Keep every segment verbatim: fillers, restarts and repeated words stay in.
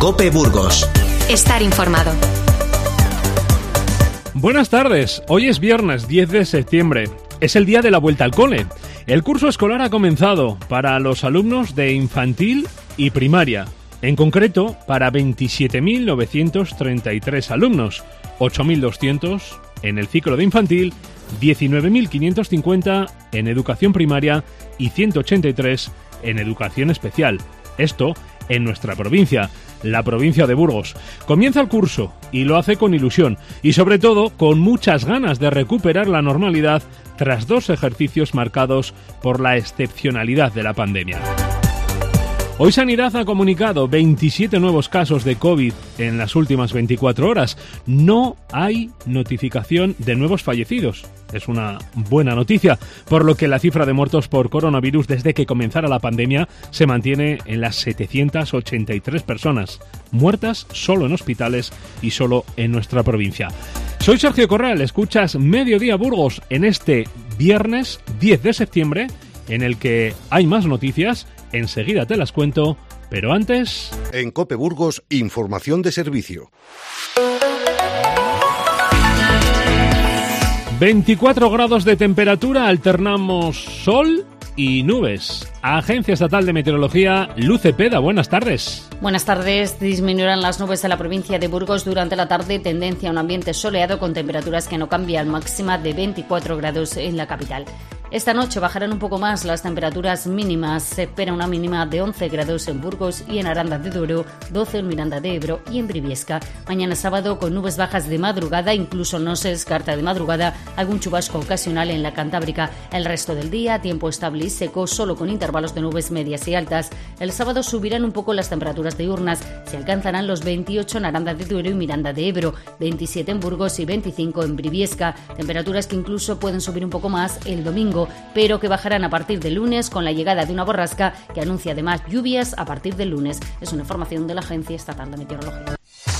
COPE Burgos. Estar informado. Buenas tardes. Hoy es viernes diez de septiembre. Es el día de la vuelta al cole. El curso escolar ha comenzado para los alumnos de infantil y primaria. En concreto, para veintisiete mil novecientos treinta y tres alumnos, ocho mil doscientos en el ciclo de infantil, diecinueve mil quinientos cincuenta en educación primaria y ciento ochenta y tres en educación especial. Esto en nuestra provincia, la provincia de Burgos. Comienza el curso y lo hace con ilusión y sobre todo con muchas ganas de recuperar la normalidad tras dos ejercicios marcados por la excepcionalidad de la pandemia. Hoy Sanidad ha comunicado veintisiete nuevos casos de COVID en las últimas veinticuatro horas. No hay notificación de nuevos fallecidos. Es una buena noticia, por lo que la cifra de muertos por coronavirus desde que comenzara la pandemia se mantiene en las setecientas ochenta y tres personas, muertas solo en hospitales y solo en nuestra provincia. Soy Sergio Corral, escuchas Mediodía Burgos en este viernes diez de septiembre, en el que hay más noticias. Enseguida te las cuento, pero antes... En COPE Burgos, información de servicio. veinticuatro grados de temperatura, alternamos sol y nubes. Agencia Estatal de Meteorología, Luz Cepeda, buenas tardes. Buenas tardes. Disminuirán las nubes en la provincia de Burgos durante la tarde, tendencia a un ambiente soleado con temperaturas que no cambian, máxima de veinticuatro grados en la capital. Esta noche bajarán un poco más las temperaturas mínimas. Se espera una mínima de once grados en Burgos y en Aranda de Duero, doce en Miranda de Ebro y en Briviesca. Mañana sábado con nubes bajas de madrugada, incluso no se descarta de madrugada algún chubasco ocasional en la Cantábrica. El resto del día, tiempo estable y seco, solo con intervalos de nubes medias y altas. El sábado subirán un poco las temperaturas diurnas. Se alcanzarán los veintiocho en Aranda de Duero y Miranda de Ebro, veintisiete en Burgos y veinticinco en Briviesca. Temperaturas que incluso pueden subir un poco más el domingo, pero que bajarán a partir del lunes con la llegada de una borrasca que anuncia además lluvias a partir del lunes. Es una información de la Agencia Estatal de Meteorología.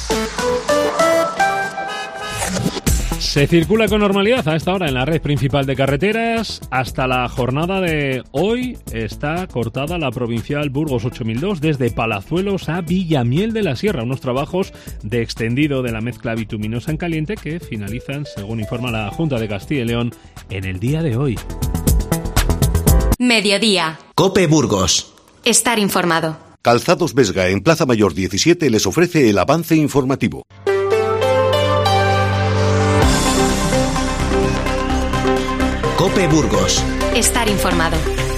Se circula con normalidad a esta hora en la red principal de carreteras. Hasta la jornada de hoy está cortada la provincial Burgos ocho mil dos desde Palazuelos a Villamiel de la Sierra, unos trabajos de extendido de la mezcla bituminosa en caliente que finalizan, según informa la Junta de Castilla y León, en el día de hoy. Mediodía. COPE Burgos. Estar informado. Calzados Vesga en Plaza Mayor diecisiete les ofrece el avance informativo. COPE Burgos. Estar informado.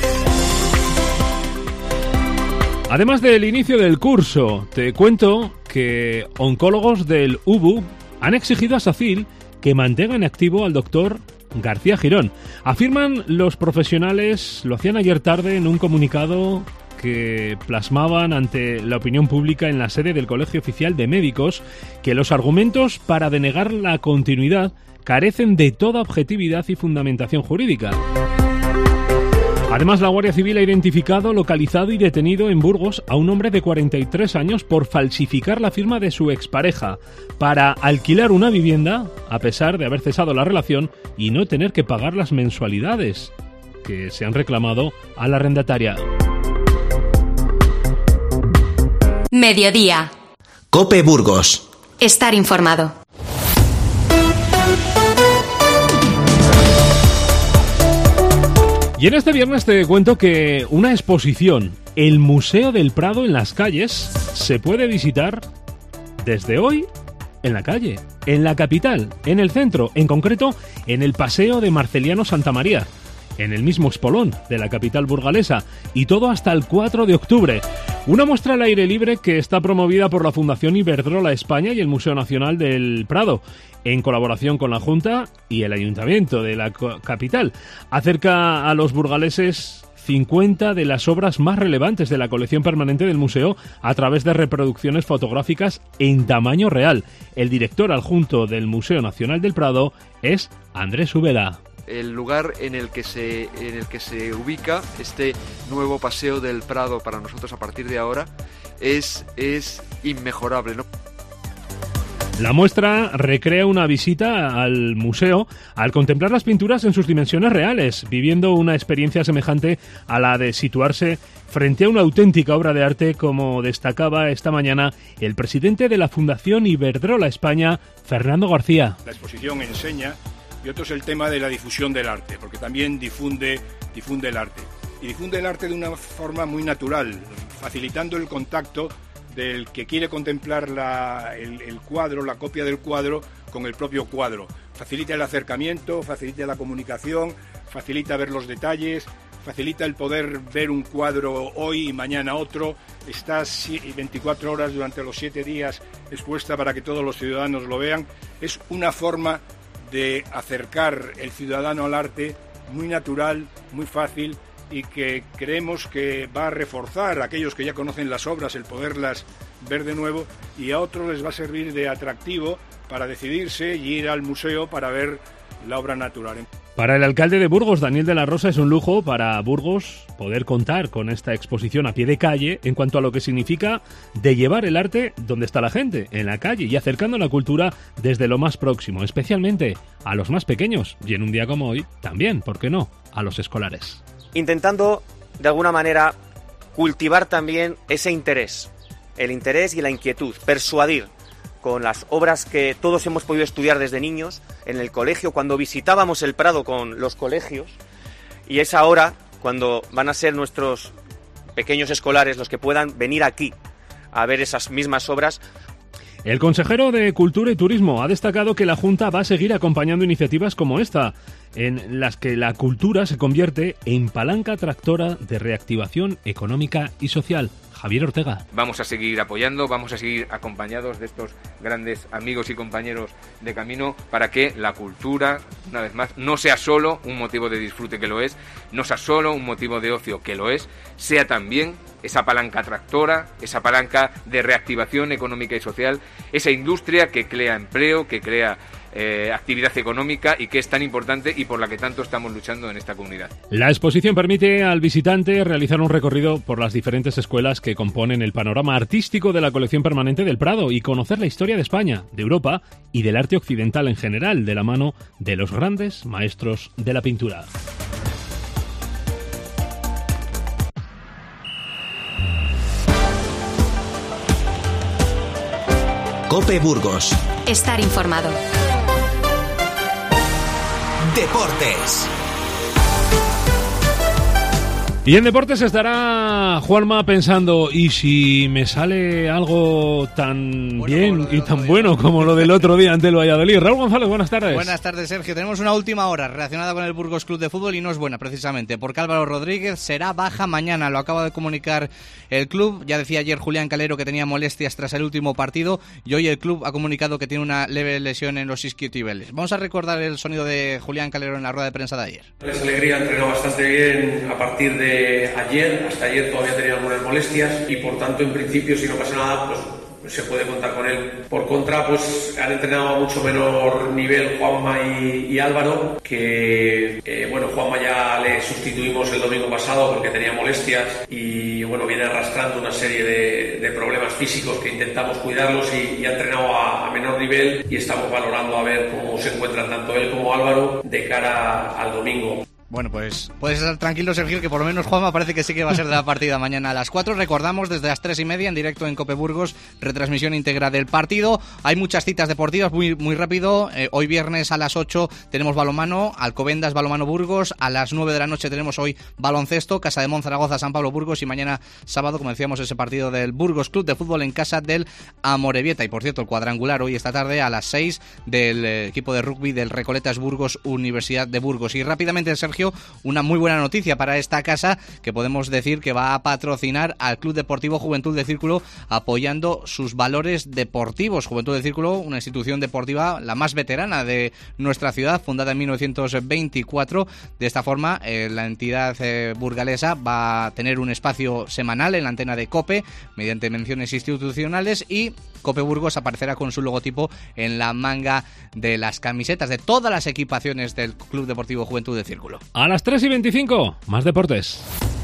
Además del inicio del curso, te cuento que oncólogos del U B U han exigido a SACIL que mantenga en activo al doctor García Girón. Afirman los profesionales, lo hacían ayer tarde en un comunicado que plasmaban ante la opinión pública en la sede del Colegio Oficial de Médicos, que los argumentos para denegar la continuidad carecen de toda objetividad y fundamentación jurídica. Además, la Guardia Civil ha identificado, localizado y detenido en Burgos a un hombre de cuarenta y tres años por falsificar la firma de su expareja para alquilar una vivienda, a pesar de haber cesado la relación y no tener que pagar las mensualidades que se han reclamado a la arrendataria. Mediodía. COPE Burgos. Estar informado. Y en este viernes te cuento que una exposición, el Museo del Prado en las calles, se puede visitar desde hoy en la calle, en la capital, en el centro, en concreto en el Paseo de Marceliano Santamaría, en el mismo espolón de la capital burgalesa, y todo hasta el cuatro de octubre. Una muestra al aire libre que está promovida por la Fundación Iberdrola España y el Museo Nacional del Prado, en colaboración con la Junta y el Ayuntamiento de la capital. Acerca a los burgaleses cincuenta de las obras más relevantes de la colección permanente del museo a través de reproducciones fotográficas en tamaño real. El director adjunto del Museo Nacional del Prado es Andrés Úbeda. El lugar en el que se en el que se ubica este nuevo Paseo del Prado para nosotros a partir de ahora es, es inmejorable, ¿no? La muestra recrea una visita al museo al contemplar las pinturas en sus dimensiones reales, viviendo una experiencia semejante a la de situarse frente a una auténtica obra de arte, como destacaba esta mañana el presidente de la Fundación Iberdrola España, Fernando García. La exposición enseña, y otro es el tema de la difusión del arte, porque también difunde, difunde el arte. Y difunde el arte de una forma muy natural, facilitando el contacto del que quiere contemplar la, el, el cuadro, la copia del cuadro, con el propio cuadro. Facilita el acercamiento, facilita la comunicación, facilita ver los detalles, facilita el poder ver un cuadro hoy y mañana otro. Está veinticuatro horas durante los siete días expuesta para que todos los ciudadanos lo vean. Es una forma de acercar el ciudadano al arte muy natural, muy fácil, y que creemos que va a reforzar a aquellos que ya conocen las obras el poderlas ver de nuevo, y a otros les va a servir de atractivo para decidirse y ir al museo para ver la obra natural. Para el alcalde de Burgos, Daniel de la Rosa, es un lujo para Burgos poder contar con esta exposición a pie de calle en cuanto a lo que significa de llevar el arte donde está la gente, en la calle, y acercando la cultura desde lo más próximo, especialmente a los más pequeños, y en un día como hoy también, ¿por qué no?, a los escolares. Intentando, de alguna manera, cultivar también ese interés, el interés y la inquietud, persuadir con las obras que todos hemos podido estudiar desde niños, en el colegio, cuando visitábamos el Prado con los colegios, y es ahora cuando van a ser nuestros pequeños escolares los que puedan venir aquí a ver esas mismas obras. El consejero de Cultura y Turismo ha destacado que la Junta va a seguir acompañando iniciativas como esta, en las que la cultura se convierte en palanca tractora de reactivación económica y social. Javier Ortega. Vamos a seguir apoyando, vamos a seguir acompañados de estos grandes amigos y compañeros de camino para que la cultura, una vez más, no sea solo un motivo de disfrute, que lo es, no sea solo un motivo de ocio, que lo es, sea también esa palanca tractora, esa palanca de reactivación económica y social, esa industria que crea empleo, que crea Eh, actividad económica y que es tan importante y por la que tanto estamos luchando en esta comunidad. La exposición permite al visitante realizar un recorrido por las diferentes escuelas que componen el panorama artístico de la colección permanente del Prado y conocer la historia de España, de Europa y del arte occidental en general, de la mano de los grandes maestros de la pintura. COPE Burgos. Estar informado. Deportes. Y en deportes estará Juanma pensando, ¿y si me sale algo tan bueno, bien y tan bueno como lo del otro día ante el Valladolid? Raúl González, buenas tardes. Buenas tardes, Sergio. Tenemos una última hora relacionada con el Burgos Club de Fútbol y no es buena precisamente, porque Álvaro Rodríguez será baja mañana, lo acaba de comunicar el club. Ya decía ayer Julián Calero que tenía molestias tras el último partido y hoy el club ha comunicado que tiene una leve lesión en los isquiotibiales. Vamos a recordar el sonido de Julián Calero en la rueda de prensa de ayer. Les Alegría entrenó bastante bien a partir de ayer, hasta ayer todavía tenía algunas molestias y por tanto en principio si no pasa nada pues se puede contar con él. Por contra pues han entrenado a mucho menor nivel Juanma y, y Álvaro, que eh, bueno, Juanma ya le sustituimos el domingo pasado porque tenía molestias y bueno, viene arrastrando una serie de, de problemas físicos que intentamos cuidarlos y, y ha entrenado a, a menor nivel y estamos valorando a ver cómo se encuentran tanto él como Álvaro de cara al domingo. Bueno, pues puedes estar tranquilo, Sergio, que por lo menos Juanma parece que sí que va a ser de la partida mañana a las cuatro. Recordamos, desde las tres y media en directo en COPE Burgos, retransmisión íntegra del partido. Hay muchas citas deportivas, muy muy rápido. Eh, hoy viernes a las ocho tenemos balonmano, Alcobendas Balonmano Burgos. A las nueve de la noche tenemos hoy baloncesto, Casa de Mon Zaragoza, San Pablo Burgos. Y mañana sábado, como decíamos, ese partido del Burgos Club de Fútbol en casa del Amorebieta. Y por cierto, el cuadrangular hoy esta tarde a las seis del eh, equipo de rugby del Recoletas Burgos, Universidad de Burgos. Y rápidamente, Sergio, una muy buena noticia para esta casa, que podemos decir que va a patrocinar al Club Deportivo Juventud de Círculo, apoyando sus valores deportivos. Juventud de Círculo, una institución deportiva la más veterana de nuestra ciudad, fundada en mil novecientos veinticuatro. De esta forma, eh, la entidad eh, burgalesa va a tener un espacio semanal en la antena de COPE, mediante menciones institucionales, y COPE Burgos aparecerá con su logotipo en la manga de las camisetas de todas las equipaciones del Club Deportivo Juventud de Círculo. A las tres y veinticinco, más deportes.